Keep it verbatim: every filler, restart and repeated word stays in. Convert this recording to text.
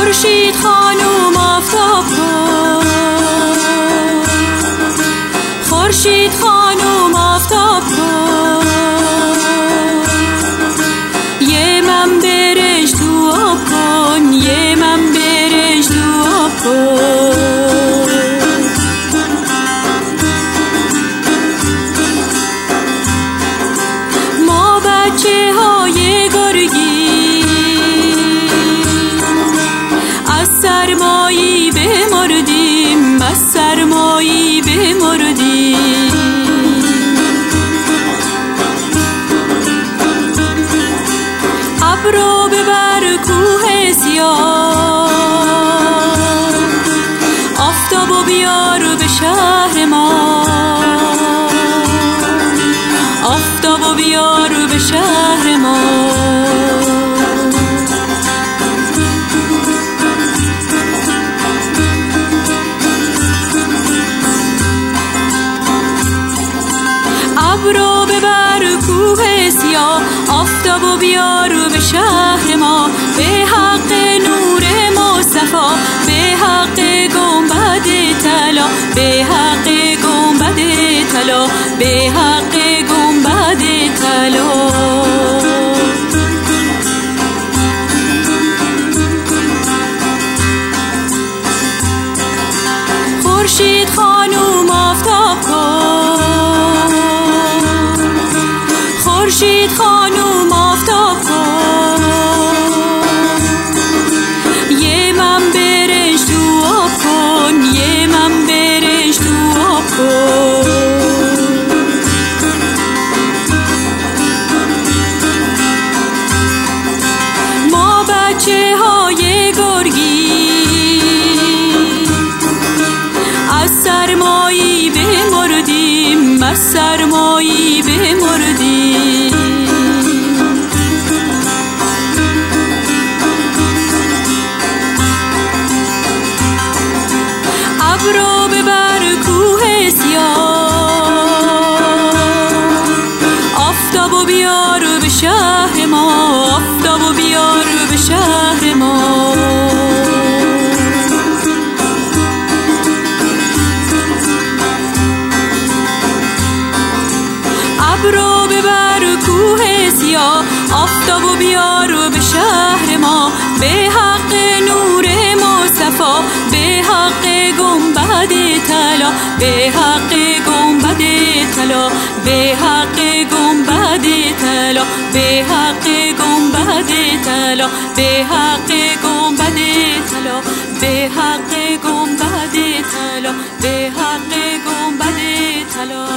خورشید خانوم آفتاب کن، خورشید خانوم آفتاب کن، یه من برنج تو آب کن، یه من برنج تو آب کن. ما بچه های گرگی از سرمایی بمردیم، از سرمایی بمردیم. ابرو ببر کوه سیاه، آفتابو بیار به شهر ما، آفتابو بیار به شهر ما. ابرو ببر کوه سیاه، آفتابو بیار به شهر ما، به حق نور مصطفی، به حق گنبد طلا، به حق گنبد طلا، به حق گنبد طلا. خورشید خانوم آفتاب کن، خورشید خانوم آفتاب کن، یه من برنج تو آب کن، یه من برنج تو آب کن. ما بچه های گرگی از سرمایی بمردیم، از سرمایی بمردیم. ابرو ببر کوه سیاه، آفتابو بیار به شهر ما، آفتابو بیار به شهر ما. ابرو ببر کوه سیاه، آفتابو بیار به شهر ما، به حق نور مصطفی، به حق گنبد طلا، به حق گنبد طلا، به حق گنبد طلا، به حق گنبد طلا، به حق گنبد طلا، به حق گنبد طلا، به حق گنبد طلا.